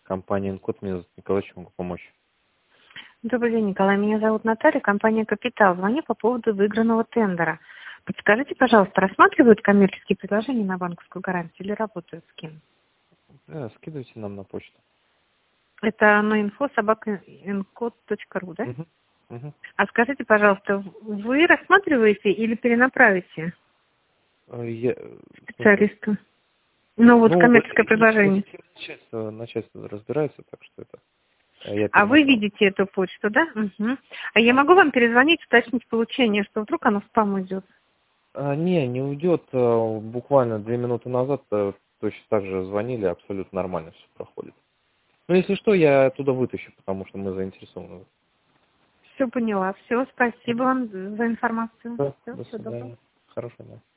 Компания «Инкод», меня зовут Николай, чем могу помочь? Добрый день, Николай. Меня зовут Наталья, компания «Капитал». Звоню по поводу выигранного тендера. Подскажите, пожалуйста, рассматривают коммерческие предложения на банковскую гарантию или работают с кем? Да, скидывайте нам на почту. Это на info@incode.ru, да? Угу. Угу. А скажите, пожалуйста, вы рассматриваете или перенаправите специалисту? Ну, вот коммерческое предложение. Начальство разбирается, так что это я А вы перенаправлю. видите эту почту, да? Угу. А я могу вам перезвонить, уточнить получение, что вдруг оно в спам уйдет? Не уйдет. Буквально 2 минуты назад точно так же звонили, абсолютно нормально все проходит. Ну, если что, я оттуда вытащу, потому что мы заинтересованы. Все поняла. Все, спасибо вам за информацию. Да, Все, до всего доброго. свидания. Хорошего дня.